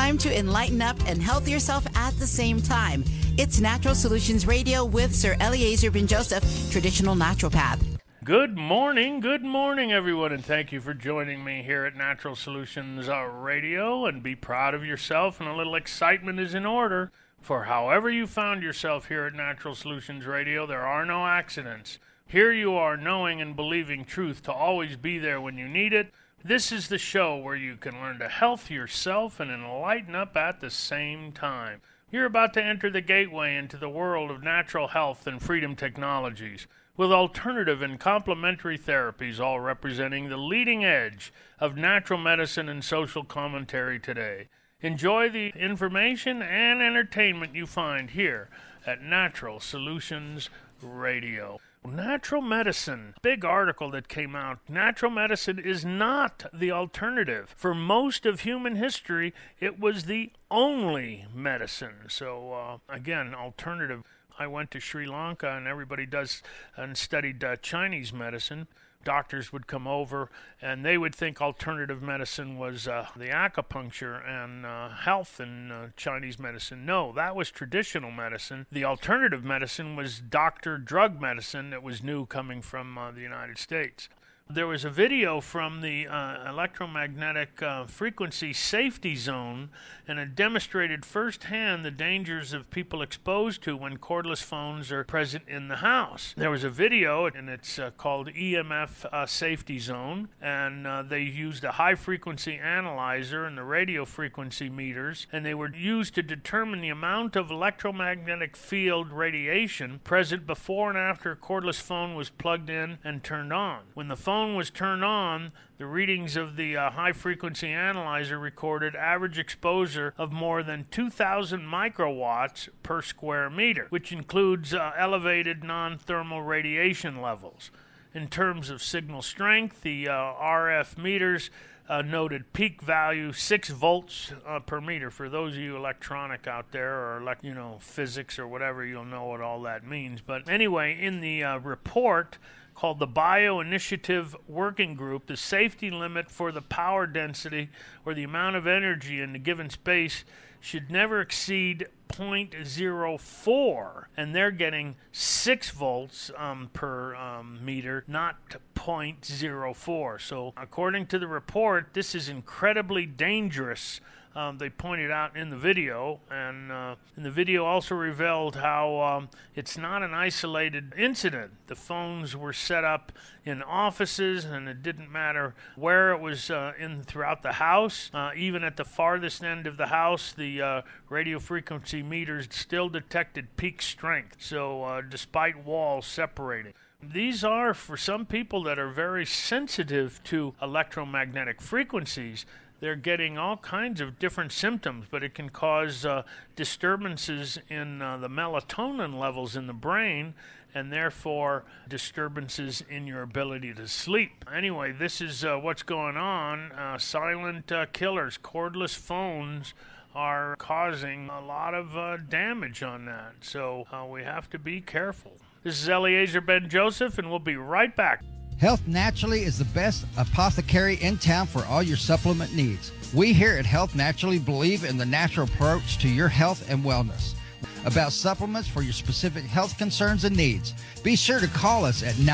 time to enlighten up and health yourself at the same time. It's Natural Solutions Radio with Sir Eliezer Ben Joseph, traditional naturopath. Good morning, everyone, and thank you for joining me here at Natural Solutions Radio. And be proud of yourself, and a little excitement is in order. For however you found yourself here at Natural Solutions Radio, there are no accidents. Here you are, knowing and believing truth to always be there when you need it. This is the show where you can learn to health yourself and enlighten up at the same time. You're about to enter the gateway into the world of natural health and freedom technologies, with alternative and complementary therapies all representing the leading edge of natural medicine and social commentary today. Enjoy the information and entertainment you find here at Natural Solutions Radio. Natural medicine, big article that came out. Natural medicine is not the alternative. For most of human history, it was the only medicine. So, again, alternative. I went to Sri Lanka, and everybody does and studied Chinese medicine. Doctors would come over, and they would think alternative medicine was the acupuncture and health in Chinese medicine. No, that was traditional medicine. The alternative medicine was doctor drug medicine that was new coming from the United States. There was a video from the electromagnetic frequency safety zone, and it demonstrated firsthand the dangers of people exposed to when cordless phones are present in the house. There was a video, and it's called EMF Safety Zone, and they used a high-frequency analyzer and the radio frequency meters, and they were used to determine the amount of electromagnetic field radiation present before and after a cordless phone was plugged in and turned on. When the phone was turned on, the readings of the high-frequency analyzer recorded average exposure of more than 2,000 microwatts per square meter, which includes elevated non-thermal radiation levels. In terms of signal strength, the RF meters noted peak value 6 volts per meter. For those of you electronic out there, or physics or whatever, you'll know what all that means. But anyway, in the report called the Bioinitiative Working Group, the safety limit for the power density or the amount of energy in a given space should never exceed 0.04, and they're getting 6 volts per meter, not 0.04. So according to the report, this is incredibly dangerous. They pointed out in the video, and the video also revealed how it's not an isolated incident. The phones were set up in offices, and it didn't matter where it was throughout the house. Even at the farthest end of the house, the radio frequency meters still detected peak strength, so despite walls separating. These are, for some people that are very sensitive to electromagnetic frequencies, they're getting all kinds of different symptoms, but it can cause disturbances in the melatonin levels in the brain, and therefore disturbances in your ability to sleep. Anyway, this is what's going on. Silent killers, cordless phones are causing a lot of damage on that, so we have to be careful. This is Eliezer Ben Joseph, and we'll be right back. Health Naturally is the best apothecary in town for all your supplement needs. We here at Health Naturally believe in the natural approach to your health and wellness. About supplements for your specific health concerns and needs, be sure to call us at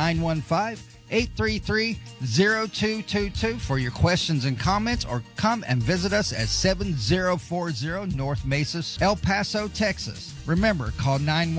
915-833-0222 for your questions and comments, or come and visit us at 7040 North Mesa, El Paso, Texas. Remember, call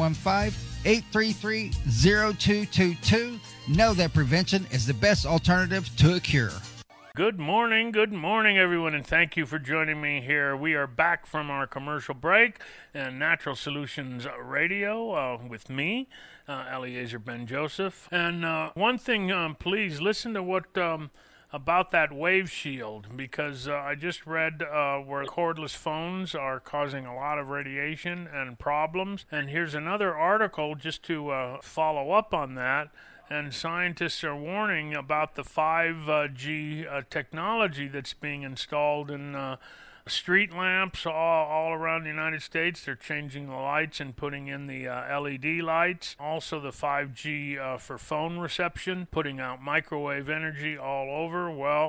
915-833-0222. Know that prevention is the best alternative to a cure. Good morning, everyone, and thank you for joining me here. We are back from our commercial break and Natural Solutions Radio with me, Eliezer Ben Joseph. And one thing, please listen to what about that wave shield, because I just read where cordless phones are causing a lot of radiation and problems. And here's another article just to follow up on that. And scientists are warning about the 5G technology that's being installed in street lamps all around the United States. They're changing the lights and putting in the LED lights. Also the 5G for phone reception, putting out microwave energy all over. Well,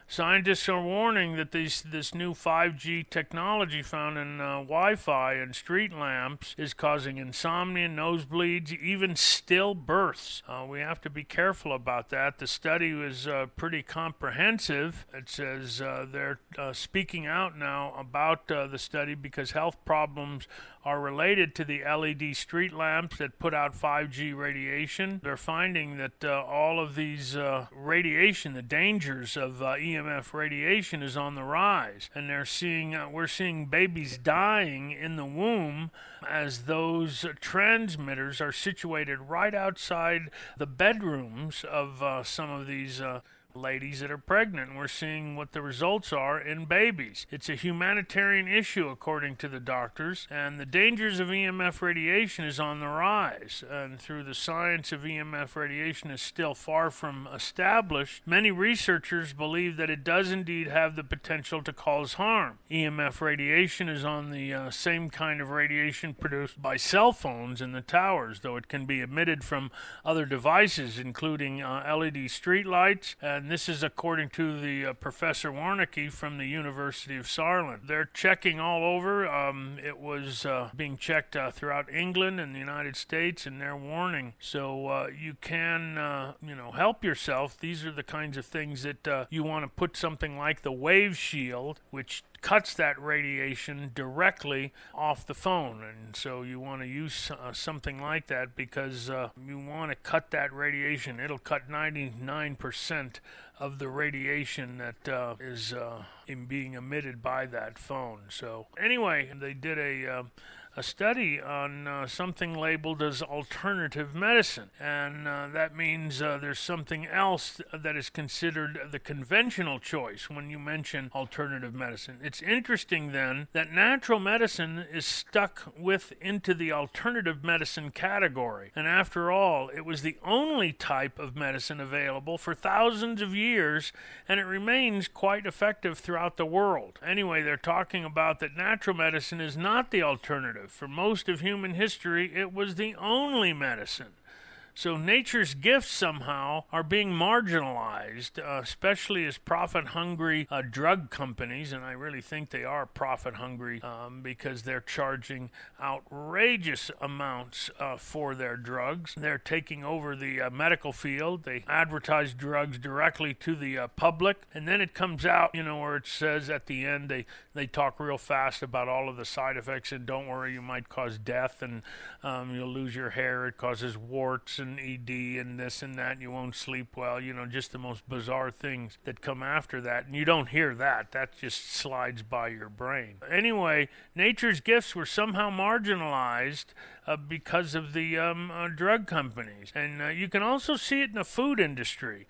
Scientists are warning that this new 5G technology found in Wi-Fi and street lamps is causing insomnia, nosebleeds, even stillbirths. We have to be careful about that. The study was pretty comprehensive. It says they're speaking out now about the study because health problems are related to the LED street lamps that put out 5G radiation. They're finding that all of these radiation, the dangers of EMF radiation, is on the rise, and we're seeing babies dying in the womb as those transmitters are situated right outside the bedrooms of some of these ladies that are pregnant. We're seeing what the results are in babies. It's a humanitarian issue, according to the doctors, and the dangers of EMF radiation is on the rise. And through the science of EMF radiation is still far from established, many researchers believe that it does indeed have the potential to cause harm. EMF radiation is on the same kind of radiation produced by cell phones in the towers, though it can be emitted from other devices, including LED street lights. And this is according to the Professor Warnke from the University of Saarland. They're checking all over. It was being checked throughout England and the United States, and they're warning. So you can, help yourself. These are the kinds of things that you want to put something like the Wave Shield, which cuts that radiation directly off the phone. And so you want to use something like that because you want to cut that radiation. It'll cut 99% of the radiation that is being emitted by that phone. So anyway, they did a study on something labeled as alternative medicine, and that means there's something else that is considered the conventional choice when you mention alternative medicine. It's interesting then that natural medicine is stuck into the alternative medicine category, and after all, it was the only type of medicine available for thousands of years, and it remains quite effective throughout the world. Anyway, they're talking about that natural medicine is not the alternative. For most of human history, it was the only medicine. So nature's gifts somehow are being marginalized, especially as profit-hungry drug companies, and I really think they are profit-hungry because they're charging outrageous amounts for their drugs. They're taking over the medical field. They advertise drugs directly to the public, and then it comes out, where it says at the end they talk real fast about all of the side effects, and don't worry, you might cause death, and you'll lose your hair, it causes warts and ED and this and that, and you won't sleep well, just the most bizarre things that come after that, and you don't hear that. That just slides by your brain. Anyway, nature's gifts were somehow marginalized because of the drug companies, and you can also see it in the food industry.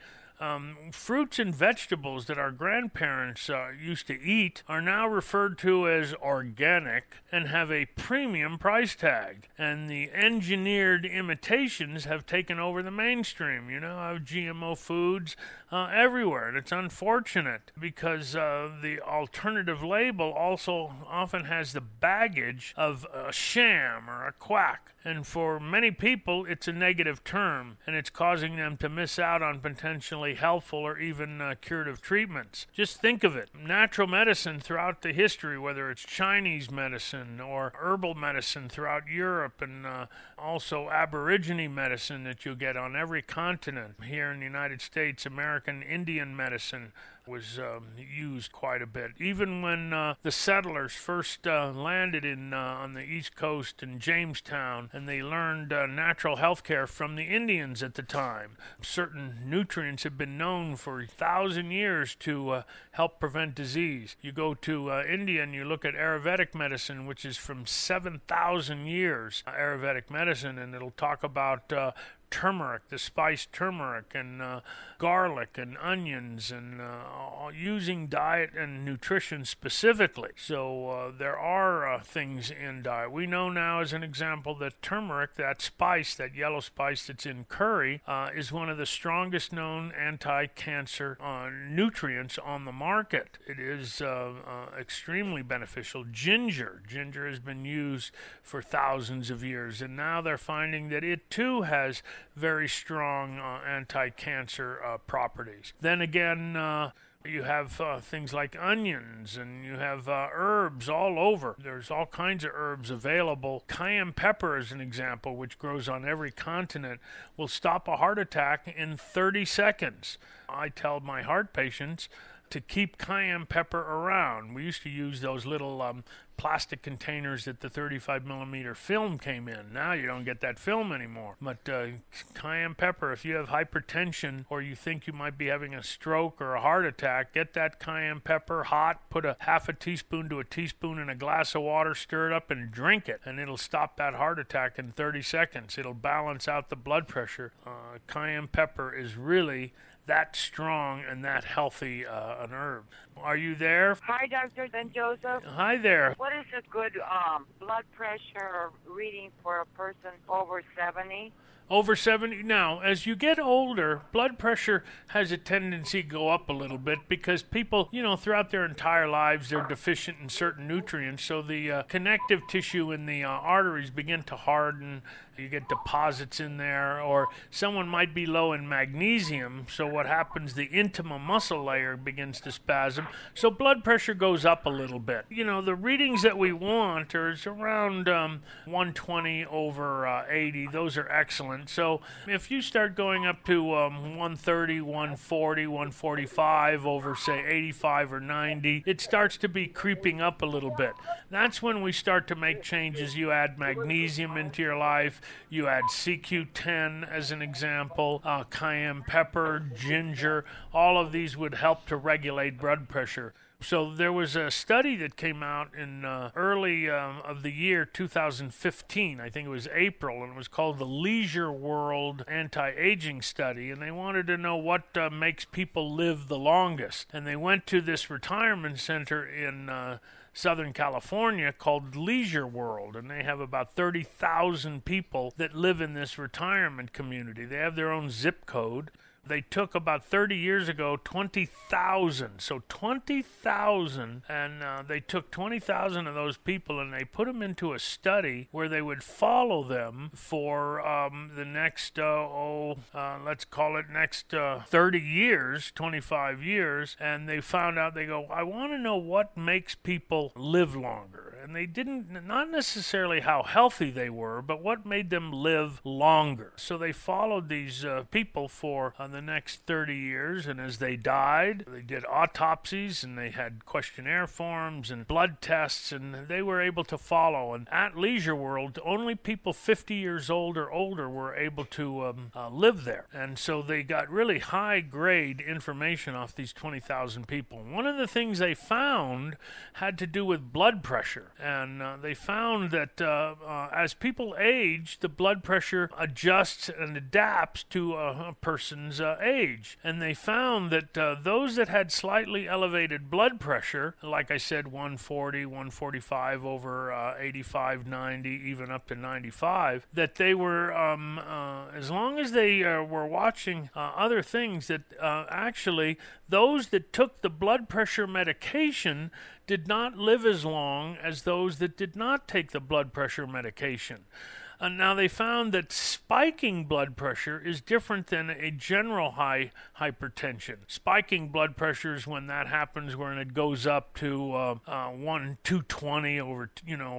Fruits and vegetables that our grandparents used to eat are now referred to as organic and have a premium price tag. And the engineered imitations have taken over the mainstream. Of GMO foods everywhere. And it's unfortunate because the alternative label also often has the baggage of a sham or a quack. And for many people, it's a negative term, and it's causing them to miss out on potentially helpful or even curative treatments. Just think of it. Natural medicine throughout the history, whether it's Chinese medicine or herbal medicine throughout Europe, and also Aborigine medicine that you'll get on every continent. Here in the United States, American Indian medicine was used quite a bit. Even when the settlers first landed on the East Coast in Jamestown, and they learned natural health care from the Indians at the time. Certain nutrients have been known for 1,000 years to help prevent disease. You go to India and you look at Ayurvedic medicine, which is from 7,000 years, Ayurvedic medicine, and it'll talk about turmeric, the spice turmeric, and garlic and onions, and using diet and nutrition specifically. So there are things in diet. We know now, as an example, that turmeric, that spice, that yellow spice that's in curry, is one of the strongest known anti-cancer nutrients on the market. It is extremely beneficial. Ginger has been used for thousands of years, and now they're finding that it too has very strong anti-cancer properties. Then again, You have things like onions, and you have herbs all over. There's all kinds of herbs available. Cayenne pepper, as an example, which grows on every continent, will stop a heart attack in 30 seconds. I tell my heart patients to keep cayenne pepper around. We used to use those little plastic containers that the 35 millimeter film came in. Now you don't get that film anymore. But cayenne pepper, if you have hypertension or you think you might be having a stroke or a heart attack, get that cayenne pepper hot, put a half a teaspoon to a teaspoon in a glass of water, stir it up and drink it, and it'll stop that heart attack in 30 seconds. It'll balance out the blood pressure. Cayenne pepper is really that strong and that healthy an herb. Are you there? Hi, Dr. Dan Joseph. Hi there. What is a good blood pressure reading for a person over 70? Over 70. Now, as you get older, blood pressure has a tendency to go up a little bit because people, throughout their entire lives, they're deficient in certain nutrients. So the connective tissue in the arteries begin to harden. You get deposits in there, or someone might be low in magnesium. So what happens, the intima muscle layer begins to spasm. So blood pressure goes up a little bit. The readings that we want are around 120 over 80. Those are excellent. So if you start going up to 130, 140, 145 over, say, 85 or 90, it starts to be creeping up a little bit. That's when we start to make changes. You add magnesium into your life. You add CQ10 as an example, cayenne pepper, ginger. All of these would help to regulate blood pressure. So there was a study that came out in early of the year 2015, I think it was April, and it was called the Leisure World Anti-Aging Study, and they wanted to know what makes people live the longest. And they went to this retirement center in Southern California called Leisure World, and they have about 30,000 people that live in this retirement community. They have their own zip code. They took about 30 years ago 20,000, so 20,000, and they took 20,000 of those people and they put them into a study where they would follow them for the next, let's call it next 30 years, 25 years, and they found out, they go, I want to know what makes people live longer. And they didn't, not necessarily how healthy they were, but what made them live longer. So they followed these people for the next 30 years, and as they died, they did autopsies, and they had questionnaire forms and blood tests, and they were able to follow. And at Leisure World, only people 50 years old or older were able to live there. And so they got really high-grade information off these 20,000 people. One of the things they found had to do with blood pressure. And they found that as people age, the blood pressure adjusts and adapts to a person's age. And they found that those that had slightly elevated blood pressure, like I said, 140, 145 over 85, 90, even up to 95, that they were, as long as they were watching other things, that actually those that took the blood pressure medication did not live as long as those that did not take the blood pressure medication. Now, they found that spiking blood pressure is different than a general high hypertension. Spiking blood pressure is when that happens, when it goes up to 220 over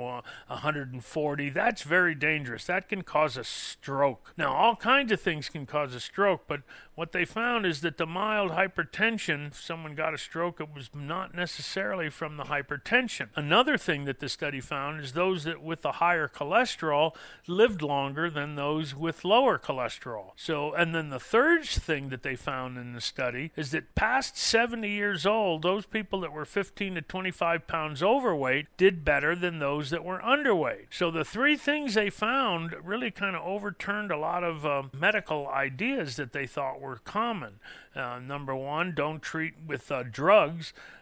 140. That's very dangerous. That can cause a stroke. Now, all kinds of things can cause a stroke, but what they found is that the mild hypertension, if someone got a stroke, it was not necessarily from the hypertension. Another thing that the study found is those that with the higher cholesterol lived longer than those with lower cholesterol. So, and then the third thing that they found in the study is that past 70 years old, those people that were 15 to 25 pounds overweight did better than those that were underweight. So the three things they found really kind of overturned a lot of medical ideas that they thought were common. Number one, don't treat with drugs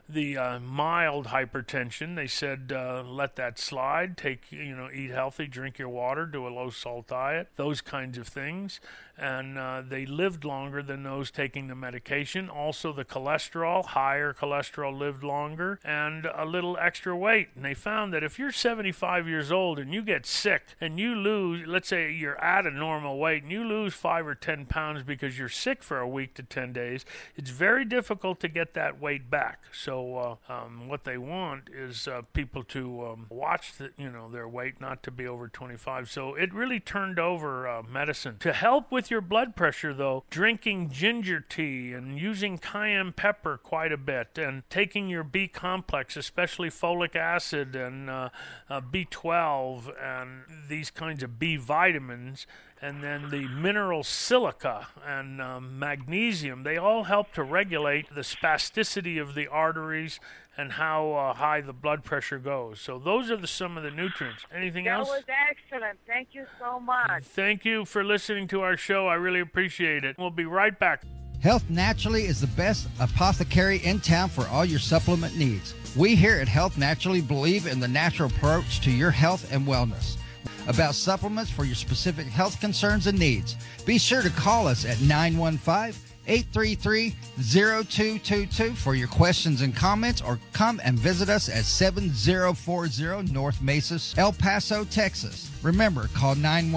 the mild hypertension, they said let that slide, eat healthy, drink your water, do a low-salt diet, those kinds of things. And they lived longer than those taking the medication. Also, the cholesterol, higher cholesterol, lived longer, and a little extra weight. And they found that if you're 75 years old and you get sick and you lose, let's say you're at a normal weight and you lose 5 or 10 pounds because you're sick for a week to 10 days, it's very difficult to get that weight back. So what they want is people to watch their weight, not to be over 25. So it really turned over medicine. To help with your blood pressure, though, drinking ginger tea and using cayenne pepper quite a bit, and taking your B complex, especially folic acid and B12 and these kinds of B vitamins, and then the mineral silica and magnesium, they all help to regulate the spasticity of the arteries and how high the blood pressure goes. So those are some of the nutrients. Anything else? That was excellent. Thank you so much. Thank you for listening to our show. I really appreciate it. We'll be right back. Health Naturally is the best apothecary in town for all your supplement needs. We here at Health Naturally believe in the natural approach to your health and wellness. About supplements for your specific health concerns and needs, be sure to call us at 915-833-0222 for your questions and comments, or come and visit us at 7040 North Mesa, El Paso, Texas. Remember, call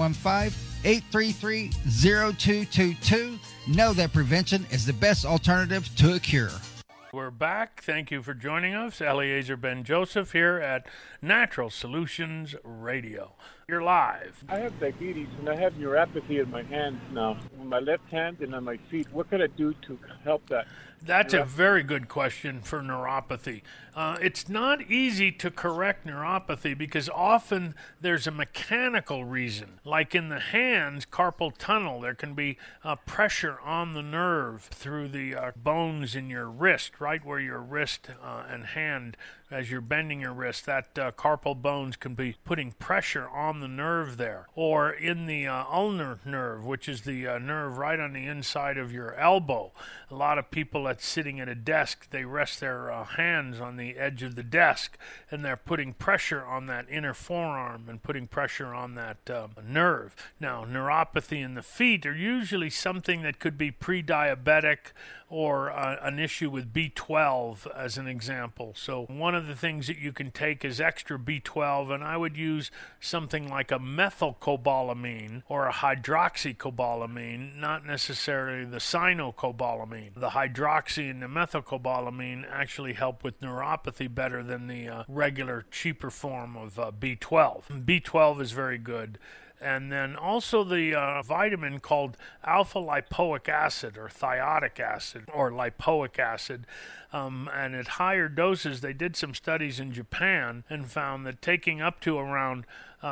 915-833-0222. Know that prevention is the best alternative to a cure. We're back. Thank you for joining us. Eliezer Ben-Joseph here at Natural Solutions Radio. You're live. I have diabetes and I have neuropathy in my hands now, on my left hand and on my feet. What can I do to help that? That's a very good question for neuropathy. It's not easy to correct neuropathy because often there's a mechanical reason. Like in the hands, carpal tunnel, there can be pressure on the nerve through the bones in your wrist, right where your wrist and hand, as you're bending your wrist, that carpal bones can be putting pressure on the nerve there. Or in the ulnar nerve, which is the nerve right on the inside of your elbow. A lot of people that's sitting at a desk, they rest their hands on the edge of the desk, and they're putting pressure on that inner forearm and putting pressure on that nerve. Now, neuropathy in the feet are usually something that could be pre-diabetic or an issue with B12 as an example. So one of the things that you can take is extra B12, and I would use something like a methylcobalamin or a hydroxycobalamin, not necessarily the cyanocobalamin. The hydroxy and the methylcobalamin actually help with neuropathy better than the regular cheaper form of B12. B12 is very good. And then also the vitamin called alpha lipoic acid or thiotic acid or lipoic acid. And at higher doses, they did some studies in Japan and found that taking up to around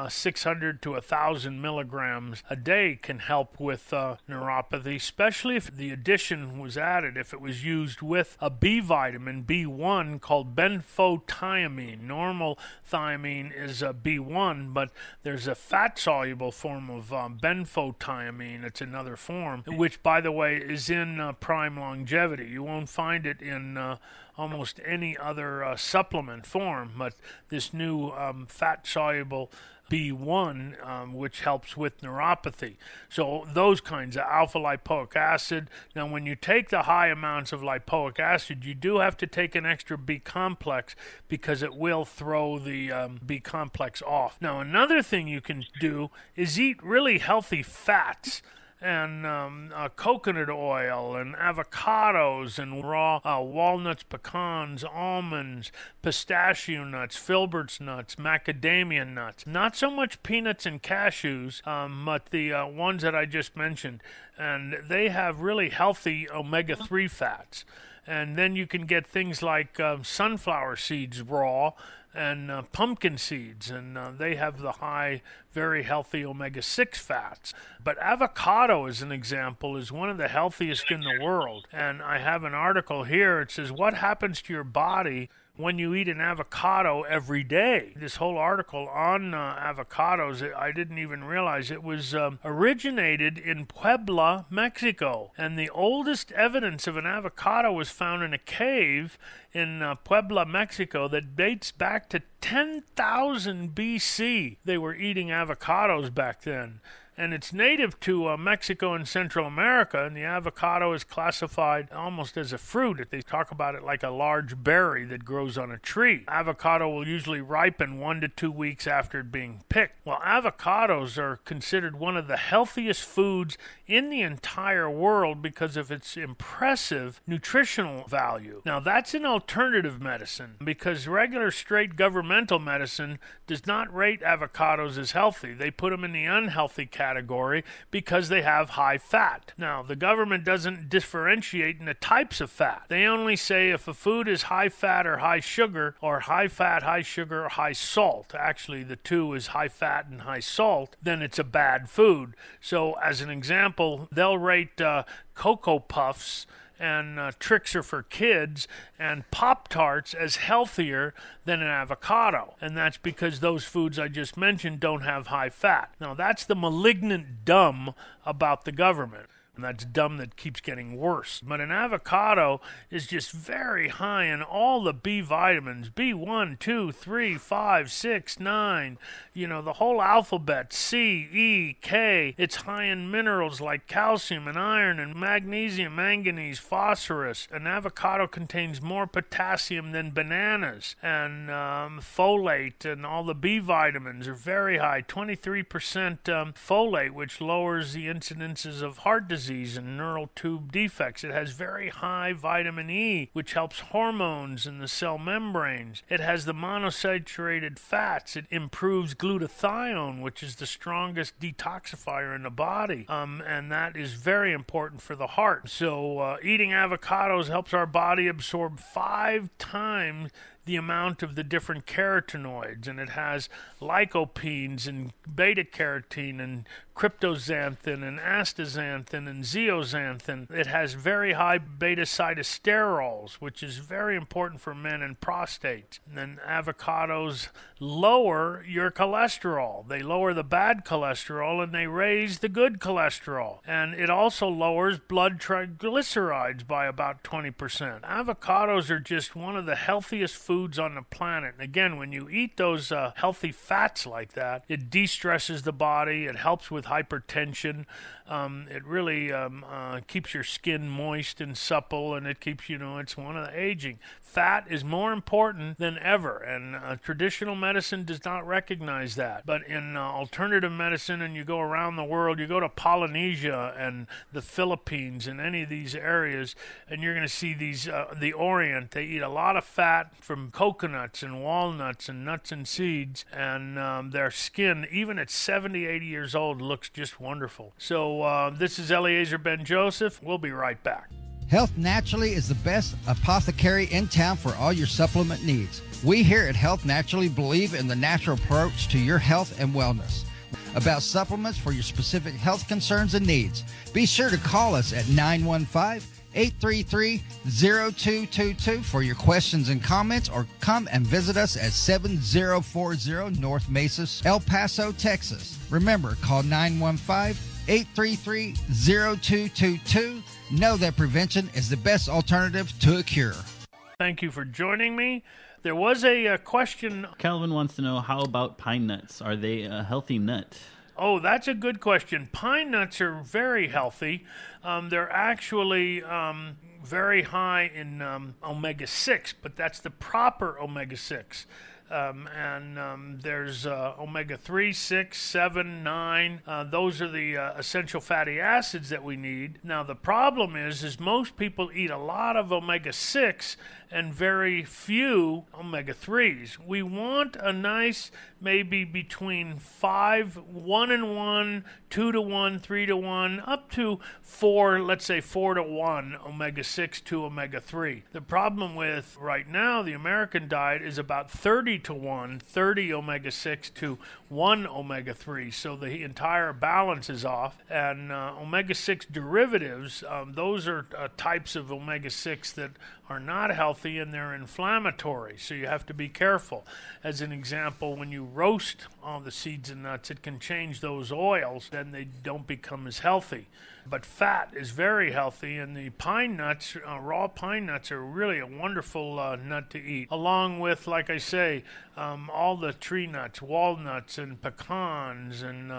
600 to 1,000 milligrams a day can help with neuropathy, especially if the addition was added, if it was used with a B vitamin, B1, called benfotiamine. Normal thiamine is a B1, but there's a fat-soluble form of benfotiamine. It's another form, which, by the way, is in Prime Longevity. You won't find it in almost any other supplement form, but this new fat-soluble B1, which helps with neuropathy. So those kinds of alpha lipoic acid. Now, when you take the high amounts of lipoic acid, you do have to take an extra B complex because it will throw the B complex off. Now, another thing you can do is eat really healthy fats. And coconut oil and avocados and raw walnuts, pecans, almonds, pistachio nuts, filberts nuts, macadamia nuts. Not so much peanuts and cashews, but the ones that I just mentioned. And they have really healthy omega-3 fats. And then you can get things like sunflower seeds raw and pumpkin seeds, and they have the high, very healthy omega-6 fats. But avocado, as an example, is one of the healthiest in the world. And I have an article here. It says, what happens to your body when you eat an avocado every day. This whole article on avocados, I didn't even realize it was originated in Puebla, Mexico. And the oldest evidence of an avocado was found in a cave in Puebla, Mexico, that dates back to 10,000 BC. They were eating avocados back then. And it's native to Mexico and Central America, and the avocado is classified almost as a fruit. They talk about it like a large berry that grows on a tree. Avocado will usually ripen 1 to 2 weeks after it being picked. Well, avocados are considered one of the healthiest foods in the entire world because of its impressive nutritional value. Now, that's an alternative medicine because regular straight governmental medicine does not rate avocados as healthy. They put them in the unhealthy category because they have high fat. Now, the government doesn't differentiate in the types of fat. They only say if a food is high fat or high sugar, or high fat, high sugar, or high salt. Actually, the two is high fat and high salt, then it's a bad food. So, as an example, they'll rate Cocoa Puffs and Trix Are for Kids and Pop-Tarts as healthier than an avocado. And that's because those foods I just mentioned don't have high fat. Now, that's the malignant dumb about the government. And that's dumb that keeps getting worse. But an avocado is just very high in all the B vitamins. B1, 2, 3, 5, 6, 9. You know, the whole alphabet. C, E, K. It's high in minerals like calcium and iron and magnesium, manganese, phosphorus. An avocado contains more potassium than bananas. And folate and all the B vitamins are very high. 23% folate, which lowers the incidences of heart disease and neural tube defects. It has very high vitamin E, which helps hormones in the cell membranes. It has the monosaturated fats. It improves glutathione, which is the strongest detoxifier in the body, and that is very important for the heart. So eating avocados helps our body absorb 5 times the amount of the different carotenoids, and it has lycopenes and beta-carotene and cryptoxanthin and astaxanthin and zeaxanthin. It has very high beta-cytosterols, which is very important for men and prostate. And then avocados lower your cholesterol. They lower the bad cholesterol and they raise the good cholesterol. And it also lowers blood triglycerides by about 20%. Avocados are just one of the healthiest foods on the planet. And again, when you eat those healthy fats like that, it de-stresses the body. It helps with hypertension. It really keeps your skin moist and supple, and it keeps, it's one of the aging. Fat is more important than ever, and traditional medicine does not recognize that. But in alternative medicine, and you go around the world, you go to Polynesia and the Philippines and any of these areas, and you're going to see these, the Orient, they eat a lot of fat from coconuts and walnuts and nuts and seeds, and their skin, even at 70, 80 years old, looks just wonderful. So this is Eliezer Ben-Joseph. We'll be right back. Health Naturally is the best apothecary in town for all your supplement needs. We here at Health Naturally believe in the natural approach to your health and wellness. About supplements for your specific health concerns and needs, be sure to call us at 915-833-0222 for your questions and comments, or come and visit us at 7040 North Mesa, El Paso, Texas. Remember, call 915-833-0222. Know that prevention is the best alternative to a cure. Thank you for joining me. There was a question. Calvin wants to know, how about pine nuts? Are they a healthy nut? Oh, that's a good question. Pine nuts are very healthy. They're actually very high in omega-6, but that's the proper omega-6. There's omega-3, 6, 7, 9. Those are the essential fatty acids that we need. Now, the problem is most people eat a lot of omega-6 and very few omega-3s. We want a nice, maybe between 5, 1-1, 2-1, 3-1, up to 4, let's say 4-1 omega-6 to omega-3. The problem with right now, the American diet is about 30-1, 30 omega-6 to 1 omega-3. So the entire balance is off. And omega-6 derivatives, those are types of omega-6 that are not healthy and they're inflammatory, so you have to be careful. As an example, when you roast all the seeds and nuts, it can change those oils, then they don't become as healthy. But fat is very healthy, and the pine nuts, raw pine nuts, are really a wonderful nut to eat, along with, like I say, all the tree nuts, walnuts and pecans and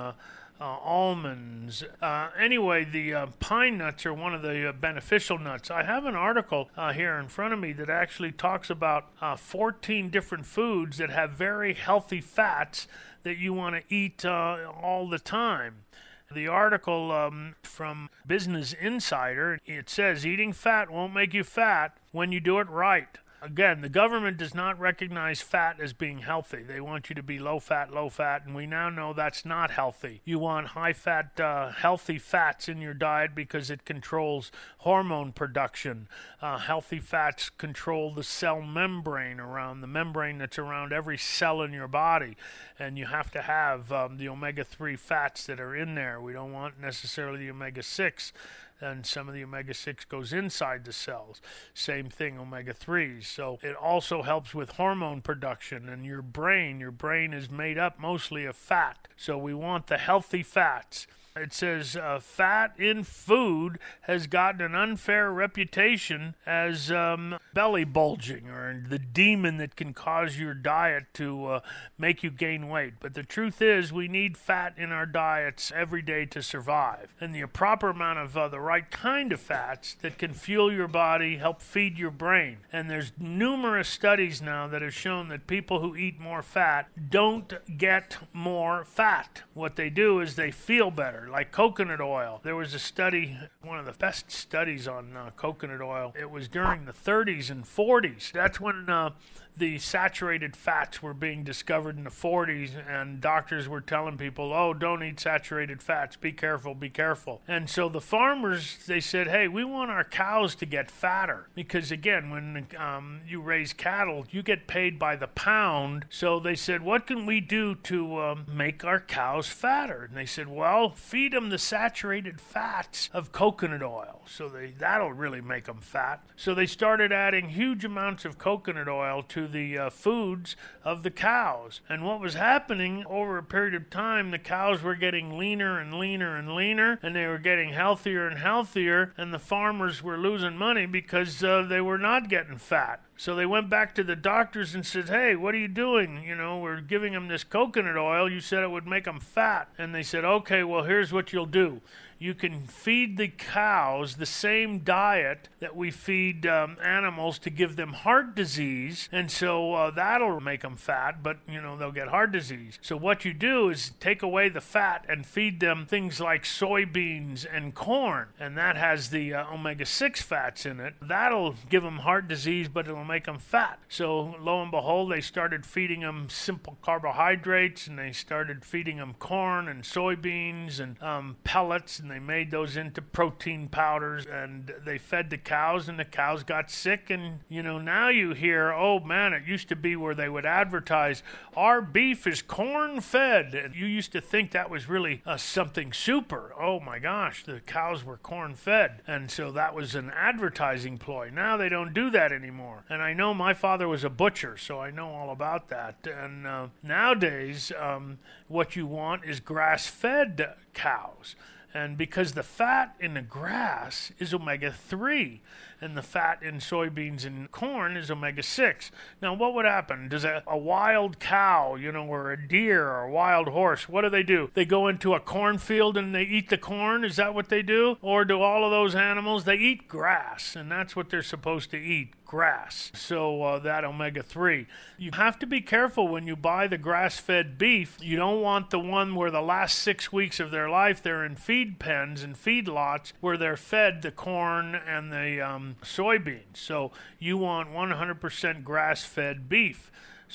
almonds. Anyway, the pine nuts are one of the beneficial nuts. I have an article here in front of me that actually talks about 14 different foods that have very healthy fats that you want to eat all the time. The article from Business Insider, it says, eating fat won't make you fat when you do it right. Again, the government does not recognize fat as being healthy. They want you to be low fat, and we now know that's not healthy. You want high fat, healthy fats in your diet because it controls hormone production. Healthy fats control the cell membrane, around the membrane that's around every cell in your body. And you have to have the omega-3 fats that are in there. We don't want necessarily the omega-6. And some of the omega-6 goes inside the cells. Same thing, omega-3s. So it also helps with hormone production. And your brain is made up mostly of fat. So we want the healthy fats. It says fat in food has gotten an unfair reputation as belly bulging, or the demon that can cause your diet to make you gain weight. But the truth is, we need fat in our diets every day to survive. And the proper amount of the right kind of fats that can fuel your body, help feed your brain. And there's numerous studies now that have shown that people who eat more fat don't get more fat. What they do is they feel better. Like coconut oil. There was a study, one of the best studies on coconut oil. It was during the 30s and 40s. That's when the saturated fats were being discovered in the 40s, and doctors were telling people, oh, don't eat saturated fats. Be careful, be careful. And so the farmers, they said, hey, we want our cows to get fatter. Because, again, when you raise cattle, you get paid by the pound. So they said, what can we do to make our cows fatter? And they said, well, feed them the saturated fats of coconut oil. So that'll really make them fat. So they started adding huge amounts of coconut oil to the foods of the cows. And what was happening over a period of time, the cows were getting leaner and leaner and leaner, and they were getting healthier and healthier, and the farmers were losing money because they were not getting fat. So they went back to the doctors and said, hey, what are you doing? You know, we're giving them this coconut oil. You said it would make them fat. And they said, okay, well, here's what you'll do. You can feed the cows the same diet that we feed animals to give them heart disease, and so that'll make them fat, but, you know, they'll get heart disease. So what you do is take away the fat and feed them things like soybeans and corn, and that has the omega-6 fats in it. That'll give them heart disease, but it'll make them fat. So lo and behold, they started feeding them simple carbohydrates, and they started feeding them corn and soybeans and pellets, and they made those into protein powders, and they fed the cows, and the cows got sick. And, you know, now you hear, oh man, it used to be where they would advertise, our beef is corn fed. And you used to think that was really something super. Oh my gosh, the cows were corn fed. And so that was an advertising ploy. Now they don't do that anymore. And I know my father was a butcher, so I know all about that. And nowadays, what you want is grass-fed cows. And because the fat in the grass is omega-3, and the fat in soybeans and corn is omega-6. Now, what would happen? Does a wild cow, you know, or a deer or a wild horse, what do? They go into a cornfield and they eat the corn? Is that what they do? Or do all of those animals, they eat grass, and that's what they're supposed to eat, grass. So that omega-3. You have to be careful when you buy the grass-fed beef. You don't want the one where the last 6 weeks of their life they're in feed pens and feedlots where they're fed the corn and the soybeans. So you want 100% grass-fed beef.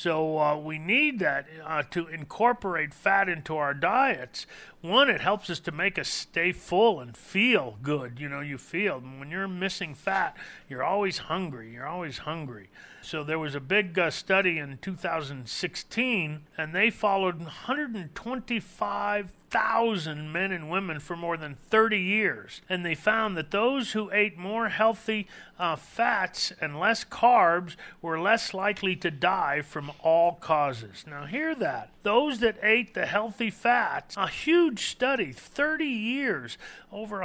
So we need that to incorporate fat into our diets. One, it helps us to make us stay full and feel good. You know, you feel when you're missing fat, you're always hungry. So there was a big study in 2016, and they followed 125,000 men and women for more than 30 years. And they found that those who ate more healthy fats and less carbs were less likely to die from all causes. Now hear that. Those that ate the healthy fats, a huge study, 30 years, over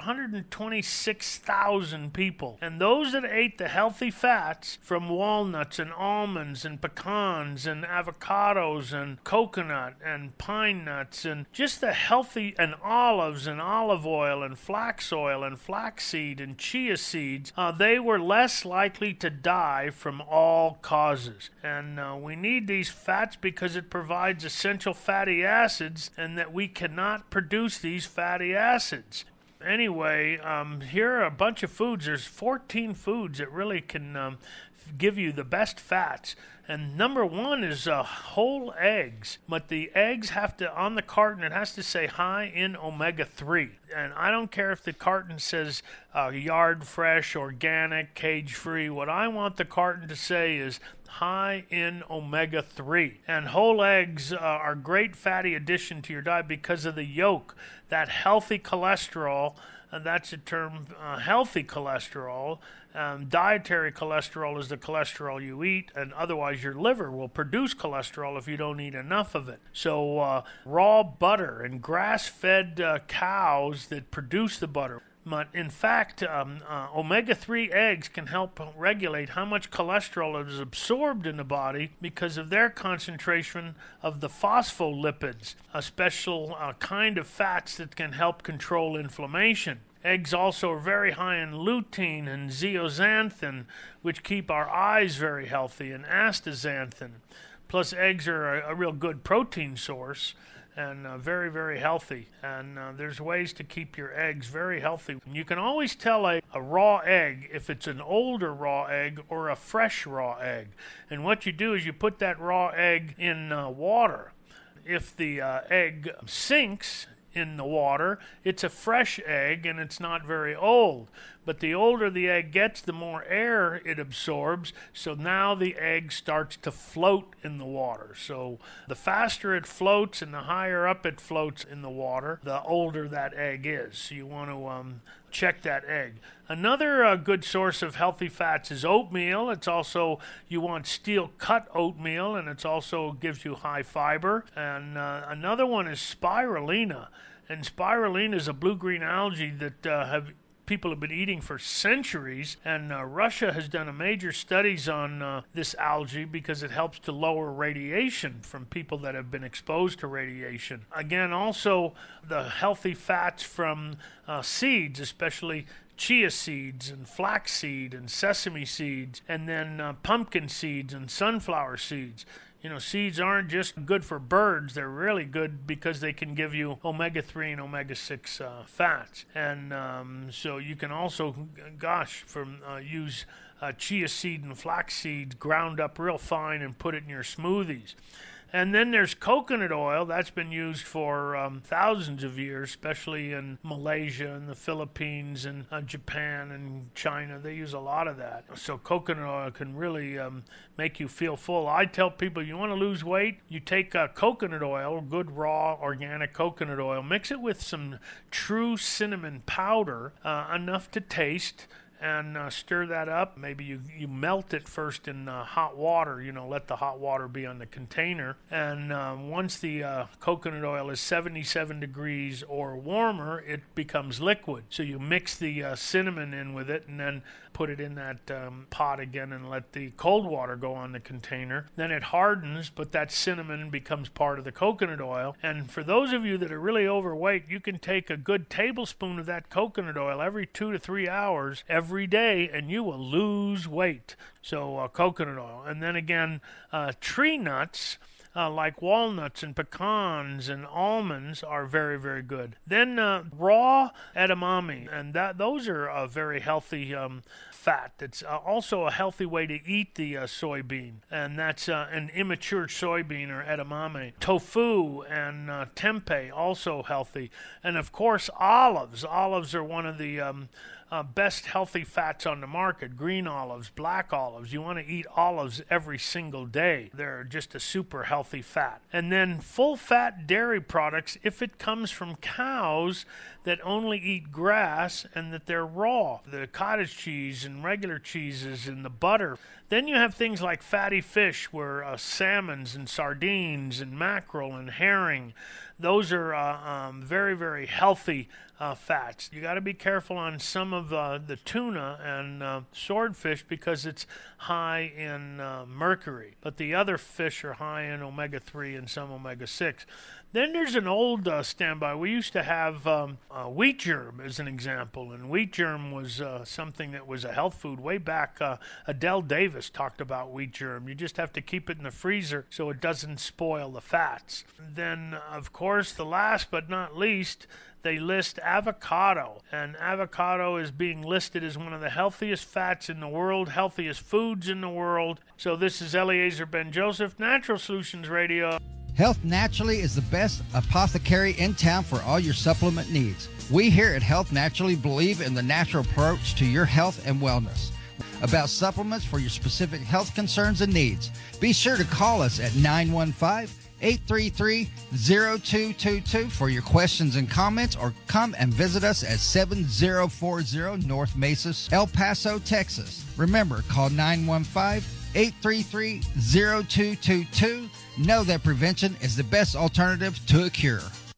126,000 people. And those that ate the healthy fats from walnuts and almonds and pecans and avocados and coconut and pine nuts and just the healthy, and olives and olive oil and flax oil and flaxseed and chia seeds, they were less likely to die from all causes. And we need these fats because it provides essential fatty acids, and that we cannot produce these fatty acids. Anyway, here are a bunch of foods. There's 14 foods that really can give you the best fats. And number one is whole eggs. But the eggs have to, on the carton, it has to say high in omega-3. And I don't care if the carton says yard fresh, organic, cage-free. What I want the carton to say is high in omega-3. And whole eggs are a great fatty addition to your diet because of the yolk, that healthy cholesterol. That's a term, healthy cholesterol. Dietary cholesterol is the cholesterol you eat, and otherwise your liver will produce cholesterol if you don't eat enough of it. So raw butter and grass-fed cows that produce the butter. But in fact, omega-3 eggs can help regulate how much cholesterol is absorbed in the body because of their concentration of the phospholipids, a special kind of fats that can help control inflammation. Eggs also are very high in lutein and zeaxanthin, which keep our eyes very healthy, and astaxanthin. Plus, eggs are a real good protein source and very, very healthy. And there's ways to keep your eggs very healthy. You can always tell a raw egg if it's an older raw egg or a fresh raw egg. And what you do is you put that raw egg in water. If the egg sinks in the water, it's a fresh egg and it's not very old. But the older the egg gets, the more air it absorbs, so now the egg starts to float in the water. So the faster it floats and the higher up it floats in the water, the older that egg is. So you want to check that egg. Another good source of healthy fats is oatmeal. It's also, you want steel cut oatmeal, and it's also gives you high fiber. And another one is spirulina. And spirulina is a blue-green algae that people have been eating for centuries, and Russia has done a major studies on this algae because it helps to lower radiation from people that have been exposed to radiation. Again, also the healthy fats from seeds, especially chia seeds and flaxseed and sesame seeds, and then pumpkin seeds and sunflower seeds. You know, seeds aren't just good for birds. They're really good because they can give you omega-3 and omega-6 fats. And so you can also, use chia seed and flax seeds ground up real fine and put it in your smoothies. And then there's coconut oil. That's been used for thousands of years, especially in Malaysia and the Philippines and Japan and China. They use a lot of that. So coconut oil can really make you feel full. I tell people, you want to lose weight? You take coconut oil, good raw organic coconut oil, mix it with some true cinnamon powder, enough to taste, and stir that up. Maybe you melt it first in hot water, let the hot water be on the container. And once the coconut oil is 77 degrees or warmer, it becomes liquid. So you mix the cinnamon in with it and then put it in that pot again and let the cold water go on the container. Then it hardens, but that cinnamon becomes part of the coconut oil. And for those of you that are really overweight, you can take a good tablespoon of that coconut oil every 2 to 3 hours every day, and you will lose weight. So coconut oil. And then again, tree nuts, like walnuts and pecans and almonds are very, very good. Then raw edamame, and those are a very healthy fat. It's also a healthy way to eat the soybean, and that's an immature soybean or edamame. Tofu and tempeh, also healthy. And of course, olives. Olives are one of the best healthy fats on the market: green olives, black olives. You want to eat olives every single day. They're just a super healthy fat. And then full-fat dairy products, if it comes from cows that only eat grass and that they're raw. The cottage cheese and regular cheeses and the butter. Then you have things like fatty fish, where salmons and sardines and mackerel and herring. Those are very, very healthy fats. You got to be careful on some of the tuna and swordfish because it's high in mercury. But the other fish are high in omega-3 and some omega-6. Then there's an old standby. We used to have wheat germ as an example, and wheat germ was something that was a health food way back. Adele Davis talked about wheat germ. You just have to keep it in the freezer so it doesn't spoil the fats. Then, of course, the last but not least, they list avocado, and avocado is being listed as one of the healthiest fats in the world, healthiest foods in the world. So this is Eliezer Ben-Joseph, Natural Solutions Radio. Health Naturally is the best apothecary in town for all your supplement needs. We here at Health Naturally believe in the natural approach to your health and wellness. About supplements for your specific health concerns and needs, be sure to call us at 915-833-0222 for your questions and comments, or come and visit us at 7040 North Mesa, El Paso, Texas. Remember, call 915-833-0222. Know that prevention is the best alternative to a cure.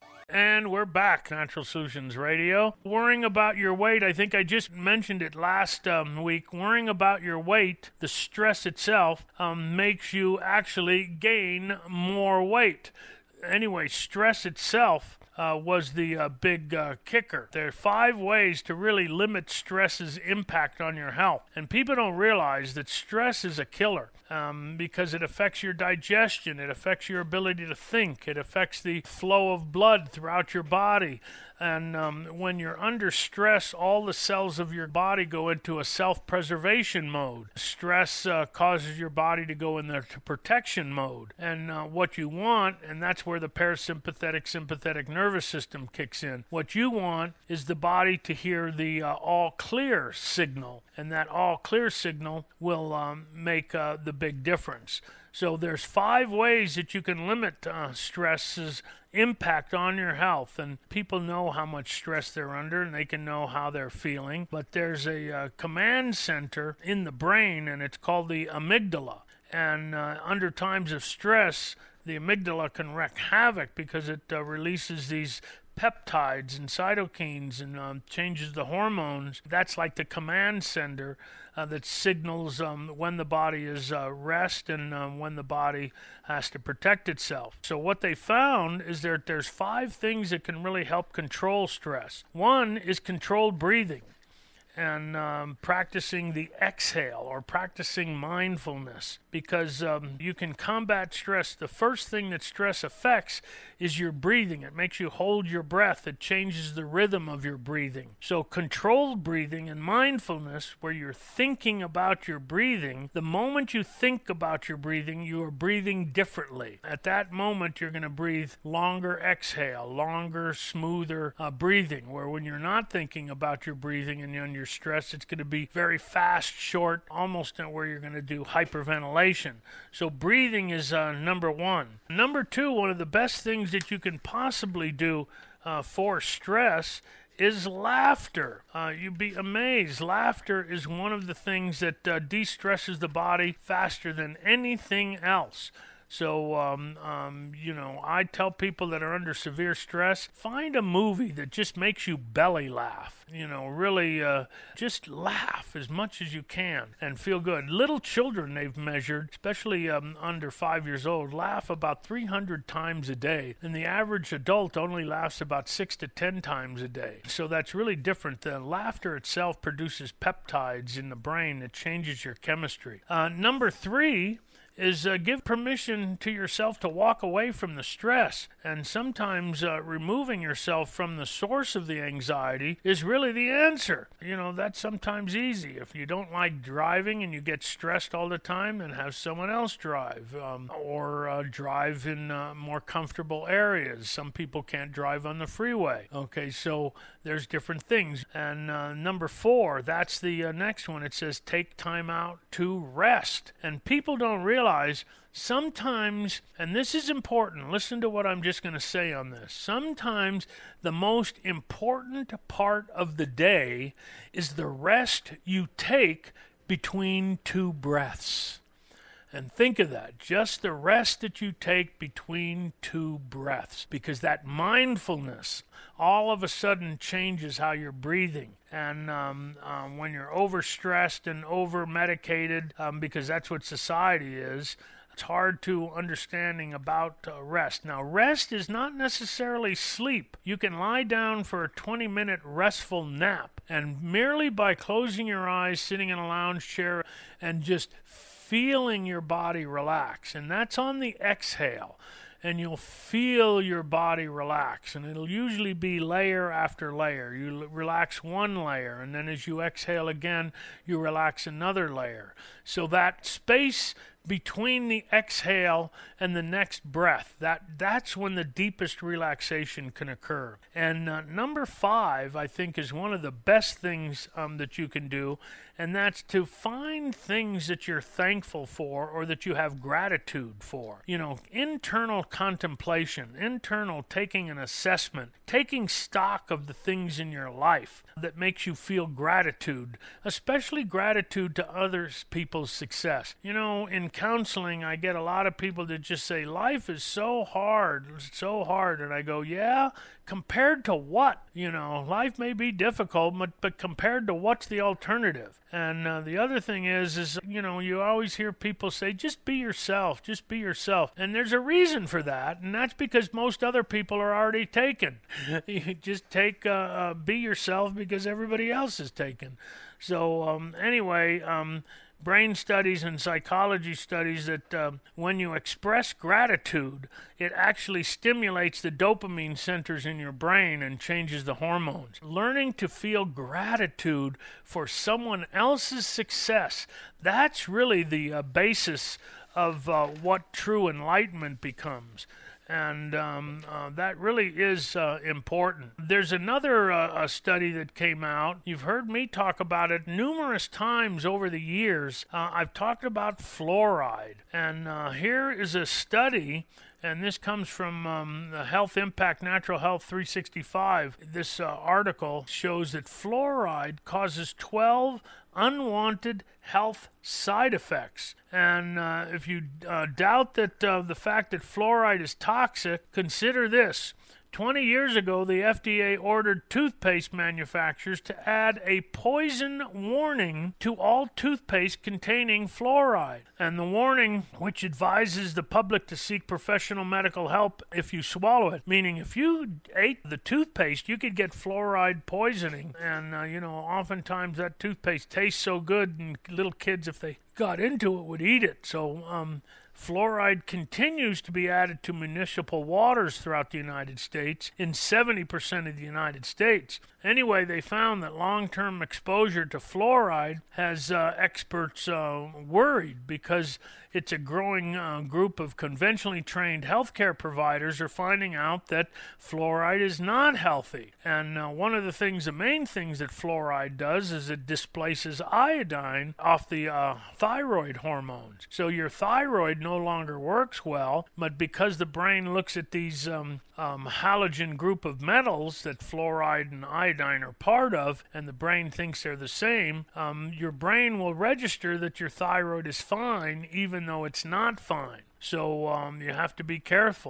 And we're back, Natural Solutions Radio. Worrying about your weight, I think I just mentioned it last week. Worrying about your weight, the stress itself, makes you actually gain more weight. Anyway, stress itself was the big kicker. There are 5 ways to really limit stress's impact on your health. And people don't realize that stress is a killer because it affects your digestion, it affects your ability to think, it affects the flow of blood throughout your body. And when you're under stress, all the cells of your body go into a self-preservation mode. Stress causes your body to go in the protection mode. And what you want, and that's where the parasympathetic, sympathetic nervous system kicks in. What you want is the body to hear the all-clear signal. And that all-clear signal will make the big difference. So there's 5 ways that you can limit stress's impact on your health, and people know how much stress they're under and they can know how they're feeling. But there's a command center in the brain, and it's called the amygdala. And under times of stress, the amygdala can wreak havoc because it releases these peptides and cytokines and changes the hormones. That's like the command center that signals when the body is rest and when the body has to protect itself. So what they found is that there's 5 things that can really help control stress. One is controlled breathing and practicing the exhale or practicing mindfulness, because you can combat stress. The first thing that stress affects is your breathing. It makes you hold your breath. It changes the rhythm of your breathing. So controlled breathing and mindfulness, where you're thinking about your breathing, the moment you think about your breathing, you are breathing differently. At that moment, you're going to breathe longer exhale, longer, smoother breathing, where when you're not thinking about your breathing and you're under stress, it's going to be very fast, short, almost where you're going to do hyperventilation. So breathing is number 1. Number 2, one of the best things that you can possibly do for stress is laughter. You'd be amazed. Laughter is one of the things that de-stresses the body faster than anything else. So, I tell people that are under severe stress, find a movie that just makes you belly laugh. Really just laugh as much as you can and feel good. Little children, they've measured, especially under 5 years old, laugh about 300 times a day. And the average adult only laughs about 6 to 10 times a day. So that's really different. The laughter itself produces peptides in the brain that changes your chemistry. Number 3 is give permission to yourself to walk away from the stress. And sometimes removing yourself from the source of the anxiety is really the answer. You know, that's sometimes easy. If you don't like driving and you get stressed all the time, then have someone else drive, or drive in more comfortable areas. Some people can't drive on the freeway. Okay, so there's different things. And number 4, that's the next one. It says take time out to rest. And people don't realize sometimes, and this is important, listen to what I'm just going to say on this. Sometimes the most important part of the day is the rest you take between 2 breaths. And think of that, just the rest that you take between 2 breaths, because that mindfulness all of a sudden changes how you're breathing. And when you're overstressed and over-medicated, because that's what society is, it's hard to understanding about rest. Now, rest is not necessarily sleep. You can lie down for a 20-minute restful nap, and merely by closing your eyes, sitting in a lounge chair, and just feeling your body relax, and that's on the exhale, and you'll feel your body relax, and it'll usually be layer after layer. You relax one layer, and then as you exhale again, you relax another layer. So that space between the exhale and the next breath, that's when the deepest relaxation can occur. And number 5, I think, is one of the best things that you can do, and that's to find things that you're thankful for or that you have gratitude for. You know, internal contemplation, internal taking an assessment, taking stock of the things in your life that makes you feel gratitude, especially gratitude to other people's success. You know, in counseling, I get a lot of people that just say, life is so hard, and I go, yeah, compared to what? You know, life may be difficult, but compared to what's the alternative? And the other thing is, you know, you always hear people say, just be yourself, just be yourself. And there's a reason for that, and that's because most other people are already taken. You just take, be yourself because everybody else is taken. So anyway, brain studies and psychology studies that when you express gratitude, it actually stimulates the dopamine centers in your brain and changes the hormones. Learning to feel gratitude for someone else's success, that's really the basis of what true enlightenment becomes. And that really is important. There's another study that came out. You've heard me talk about it numerous times over the years. I've talked about fluoride. And here is a study, and this comes from the Health Impact Natural Health 365. This article shows that fluoride causes 12 unwanted health side effects. And if you doubt that the fact that fluoride is toxic, consider this. 20 years ago, the FDA ordered toothpaste manufacturers to add a poison warning to all toothpaste containing fluoride. And the warning, which advises the public to seek professional medical help if you swallow it, meaning if you ate the toothpaste, you could get fluoride poisoning. And, you know, oftentimes that toothpaste tastes so good, and little kids, if they got into it, would eat it. So, fluoride continues to be added to municipal waters throughout the United States in 70% of the United States. Anyway, they found that long-term exposure to fluoride has experts worried, because it's a growing group of conventionally trained healthcare providers are finding out that fluoride is not healthy. And one of the main things that fluoride does is it displaces iodine off the thyroid hormones. So your thyroid no longer works well, but because the brain looks at these halogen group of metals that fluoride and iodine are part of, and the brain thinks they're the same, your brain will register that your thyroid is fine even though it's not fine. So you have to be careful.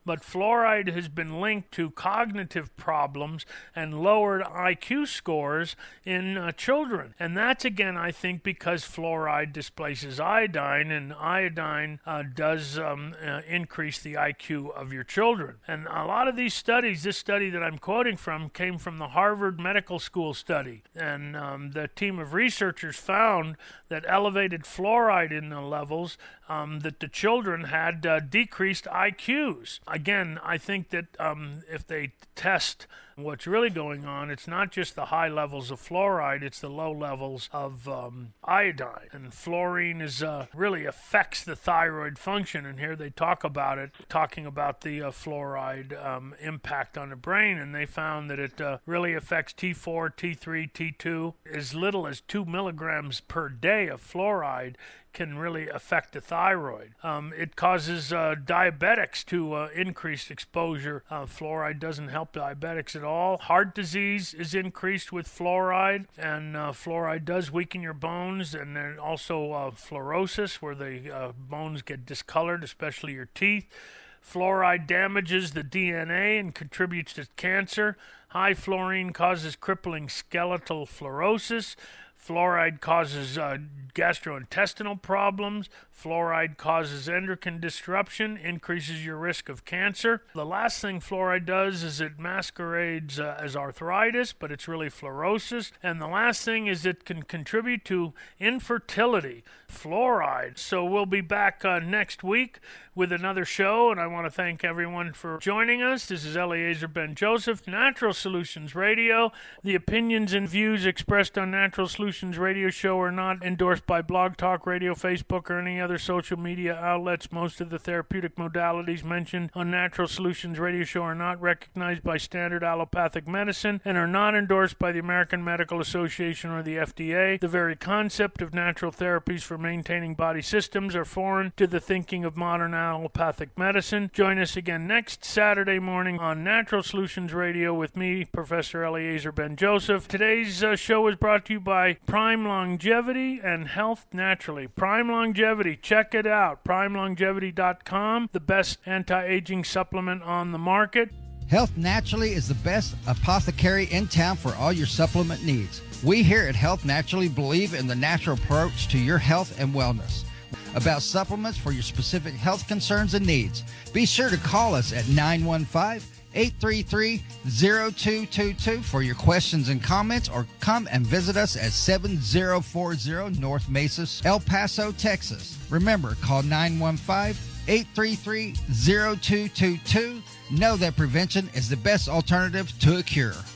but fluoride has been linked to cognitive problems and lowered IQ scores in children. And that's, again, I think because fluoride displaces iodine, and iodine does increase the IQ of your children. And a lot of these studies, this study that I'm quoting from, came from the Harvard Medical School study. And the team of researchers found that elevated fluoride in the levels, that the children had decreased IQs. Again, I think that if they test what's really going on, it's not just the high levels of fluoride, it's the low levels of iodine. And fluorine is really affects the thyroid function, and here they talk about it, talking about the fluoride impact on the brain, and they found that it really affects T4, T3, T2. As little as 2 milligrams per day of fluoride can really affect the thyroid. It causes diabetics to increased exposure. Fluoride doesn't help diabetics at all. Heart disease is increased with fluoride, and fluoride does weaken your bones, and then also fluorosis, where the bones get discolored, especially your teeth. Fluoride damages the DNA and contributes to cancer. High fluorine causes crippling skeletal fluorosis. Fluoride causes gastrointestinal problems. Fluoride causes endocrine disruption, increases your risk of cancer. The last thing fluoride does is it masquerades as arthritis, but it's really fluorosis. And the last thing is it can contribute to infertility. Fluoride. So we'll be back next week with another show, and I want to thank everyone for joining us. This is Eliezer Ben-Joseph, Natural Solutions Radio. The opinions and views expressed on Natural Solutions Radio Show are not endorsed by Blog Talk Radio, Facebook, or any other social media outlets. Most of the therapeutic modalities mentioned on Natural Solutions Radio Show are not recognized by standard allopathic medicine and are not endorsed by the American Medical Association or the FDA. The very concept of natural therapies for maintaining body systems are foreign to the thinking of modern allopathic medicine. Join us again next Saturday morning on Natural Solutions Radio with me, Professor Eliezer Ben-Joseph. Today's show is brought to you by Prime Longevity and Health Naturally. Prime Longevity, check it out. PrimeLongevity.com, the best anti-aging supplement on the market. Health Naturally is the best apothecary in town for all your supplement needs. We here at Health Naturally believe in the natural approach to your health and wellness. About supplements for your specific health concerns and needs. Be sure to call us at 915-833-0222 for your questions and comments, or come and visit us at 7040 North Mesa, El Paso, Texas. Remember, call 915-833-0222. Know that prevention is the best alternative to a cure.